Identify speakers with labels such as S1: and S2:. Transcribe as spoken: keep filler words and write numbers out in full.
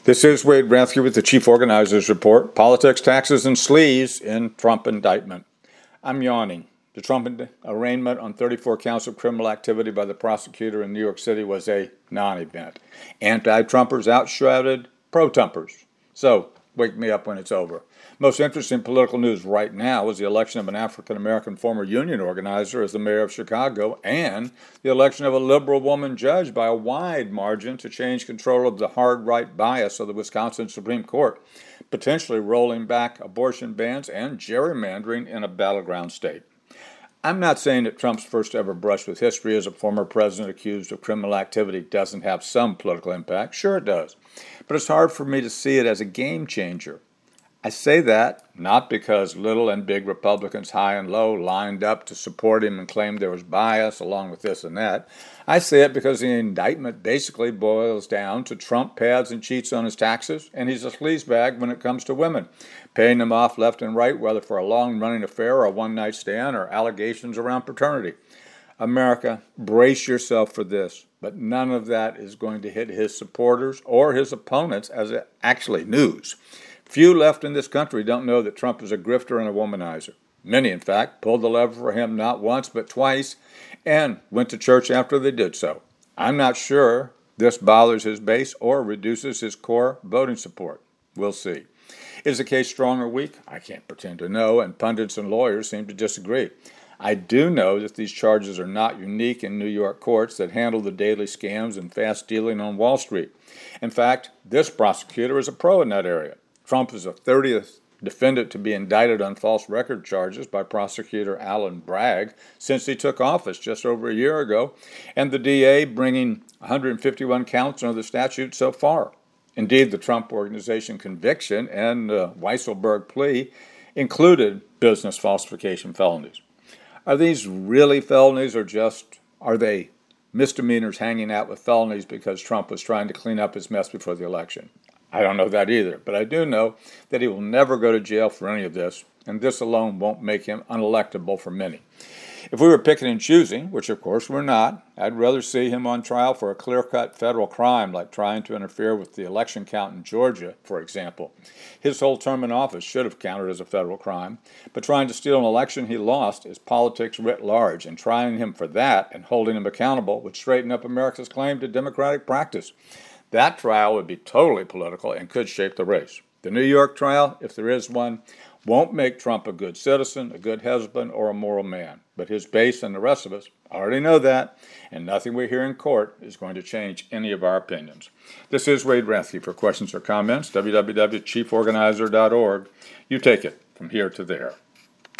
S1: This is Wade Rathke with the Chief Organizers Report, Politics, Taxes, and Sleaze in Trump Indictment. I'm yawning. The Trump arraignment on thirty-four counts of criminal activity by the prosecutor in New York City was a non-event. Anti-Trumpers outshouted pro-Trumpers. So, wake me up when it's over. Most interesting political news right now is the election of an African-American former union organizer as the mayor of Chicago and the election of a liberal woman judge by a wide margin to change control of the hard right bias of the Wisconsin Supreme Court, potentially rolling back abortion bans and gerrymandering in a battleground state. I'm not saying that Trump's first ever brush with history as a former president accused of criminal activity doesn't have some political impact. Sure it does. But it's hard for me to see it as a game changer. I say that not because little and big Republicans, high and low, lined up to support him and claimed there was bias along with this and that. I say it because the indictment basically boils down to Trump pads and cheats on his taxes, and he's a sleazebag when it comes to women, paying them off left and right, whether for a long-running affair or a one-night stand or allegations around paternity. America, brace yourself for this, but none of that is going to hit his supporters or his opponents as actually news. Few left in this country don't know that Trump is a grifter and a womanizer. Many, in fact, pulled the lever for him not once but twice and went to church after they did so. I'm not sure this bothers his base or reduces his core voting support. We'll see. Is the case strong or weak? I can't pretend to know, and pundits and lawyers seem to disagree. I do know that these charges are not unique in New York courts that handle the daily scams and fast dealing on Wall Street. In fact, this prosecutor is a pro in that area. Trump is the thirtieth defendant to be indicted on false record charges by prosecutor Alan Bragg since he took office just over a year ago, and the D A bringing one hundred fifty-one counts under the statute so far. Indeed, the Trump Organization conviction and the Weisselberg plea included business falsification felonies. Are these really felonies, or just are they misdemeanors hanging out with felonies because Trump was trying to clean up his mess before the election? I don't know that either, but I do know that he will never go to jail for any of this, and this alone won't make him unelectable for many. If we were picking and choosing, which of course we're not, I'd rather see him on trial for a clear-cut federal crime like trying to interfere with the election count in Georgia, for example. His whole term in office should have counted as a federal crime, but trying to steal an election he lost is politics writ large, and trying him for that and holding him accountable would straighten up America's claim to democratic practice. That trial would be totally political and could shape the race. The New York trial, if there is one, won't make Trump a good citizen, a good husband, or a moral man. But his base and the rest of us already know that, and nothing we hear in court is going to change any of our opinions. This is Wade Rathke. For questions or comments, w w w dot chief organizer dot org. You take it from here to there.